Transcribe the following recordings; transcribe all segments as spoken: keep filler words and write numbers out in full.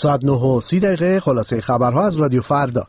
ساعت نه و سی دقیقه خلاصه خبرها از رادیو فردا.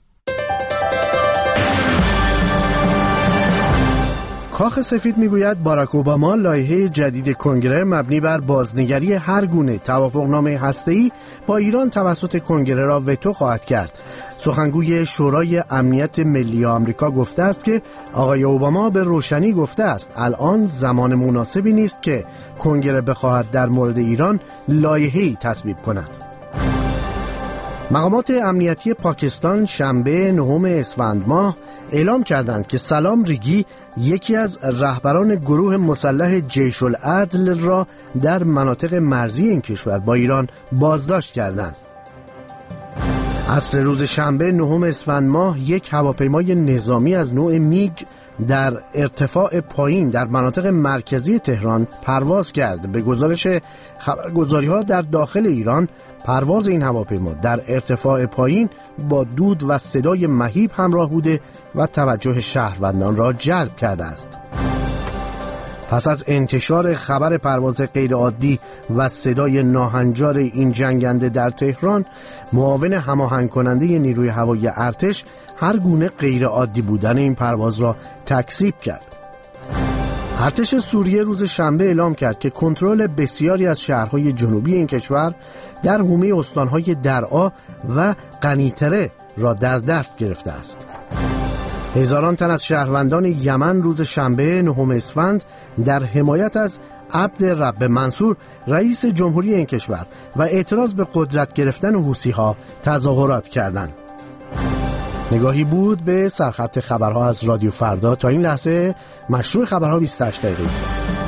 کاخ سفید میگوید باراک اوباما لایحه جدید کنگره مبنی بر بازنگری هر گونه توافقنامه هسته‌ای با ایران توسط کنگره را وتو خواهد کرد. سخنگوی شورای امنیت ملی آمریکا گفته است که آقای اوباما به روشنی گفته است الان زمان مناسبی نیست که کنگره بخواهد در مورد ایران لایحه‌ای تصویب کند. مقامات امنیتی پاکستان شنبه نهم اسفند ماه اعلام کردند که سلام ریگی یکی از رهبران گروه مسلح جیش العدل را در مناطق مرزی این کشور با ایران بازداشت کردند. عصر روز شنبه نهم اسفند ماه یک هواپیمای نظامی از نوع میگ در ارتفاع پایین در مناطق مرکزی تهران پرواز کرد. به گزارش خبرگزاری‌ها در داخل ایران، پرواز این هواپیما در ارتفاع پایین با دود و صدای مهیب همراه بوده و توجه شهروندان را جلب کرده است. پس از انتشار خبر پرواز غیرعادی و صدای ناهنجار این جنگنده در تهران، معاون هماهنگ کننده نیروی هوایی ارتش هر گونه غیرعادی بودن این پرواز را تکذیب کرد. ارتش سوریه روز شنبه اعلام کرد که کنترل بسیاری از شهرهای جنوبی این کشور در حومه استانهای درعا و قنیطره را در دست گرفته است. هزاران تن از شهروندان یمن روز شنبه نهم اسفند در حمایت از عبد رب منصور رئیس جمهوری این کشور و اعتراض به قدرت گرفتن حوثی‌ها تظاهرات کردند. نگاهی بود به سرخط خبرها از رادیو فردا. تا این لحظه مشروع خبرها بیست و هشت دقیقه.